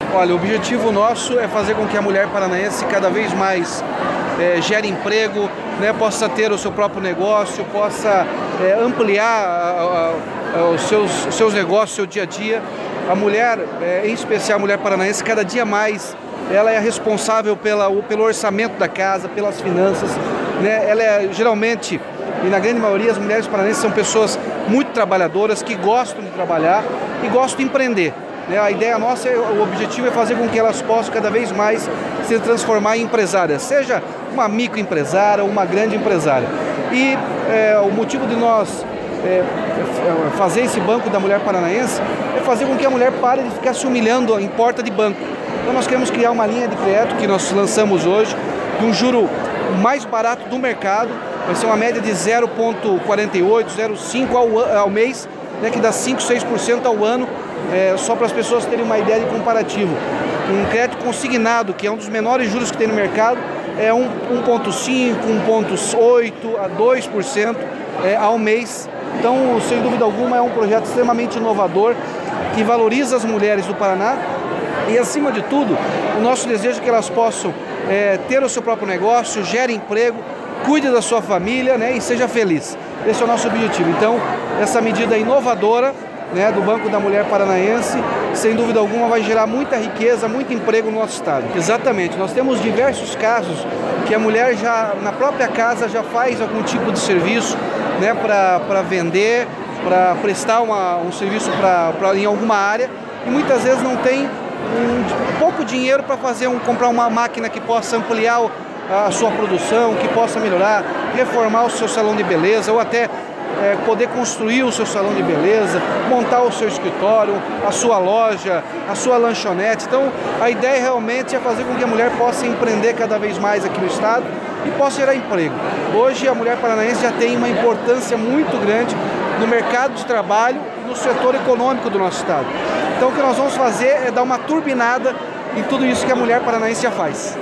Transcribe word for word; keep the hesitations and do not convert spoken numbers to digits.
Olha, o objetivo nosso é fazer com que a mulher paranaense cada vez mais é, gere emprego, né, possa ter o seu próprio negócio, possa é, ampliar a, a, a, os, seus, os seus negócios, o seu dia a dia. A mulher, é, em especial a mulher paranaense, cada dia mais ela é responsável pela, pelo orçamento da casa, pelas finanças, né? Ela é geralmente, e na grande maioria, as mulheres paranaenses são pessoas muito trabalhadoras, que gostam de trabalhar e gostam de empreender. A ideia nossa, o objetivo é fazer com que elas possam cada vez mais se transformar em empresárias, seja uma microempresária ou uma grande empresária. E é, o motivo de nós é, fazer esse Banco da Mulher Paranaense é fazer com que a mulher pare de ficar se humilhando em porta de banco. Então nós queremos criar uma linha de crédito que nós lançamos hoje, de um juro mais barato do mercado, vai ser uma média de zero vírgula quarenta e oito, zero vírgula cinco ao, ao mês, né, que dá cinco, seis por cento ao ano. É, só para as pessoas terem uma ideia de comparativo. Um crédito consignado, que é um dos menores juros que tem no mercado, é um vírgula cinco, um vírgula oito a dois por cento é, ao mês. Então, sem dúvida alguma, é um projeto extremamente inovador, que valoriza as mulheres do Paraná e, acima de tudo, o nosso desejo é que elas possam é, ter o seu próprio negócio, gere emprego, cuide da sua família, né, e seja feliz. Esse é o nosso objetivo. Então, essa medida inovadora, né, do Banco da Mulher Paranaense, sem dúvida alguma vai gerar muita riqueza, muito emprego no nosso estado. Exatamente, nós temos diversos casos que a mulher já, na própria casa, já faz algum tipo de serviço, né, para vender, para prestar uma, um serviço pra, pra, em alguma área, e muitas vezes não tem um, pouco dinheiro para fazer um, comprar uma máquina que possa ampliar a sua produção, que possa melhorar, reformar o seu salão de beleza, ou até É, poder construir o seu salão de beleza, montar o seu escritório, a sua loja, a sua lanchonete. Então, a ideia realmente é fazer com que a mulher possa empreender cada vez mais aqui no estado e possa gerar emprego. Hoje, a mulher paranaense já tem uma importância muito grande no mercado de trabalho e no setor econômico do nosso estado. Então, o que nós vamos fazer é dar uma turbinada em tudo isso que a mulher paranaense já faz.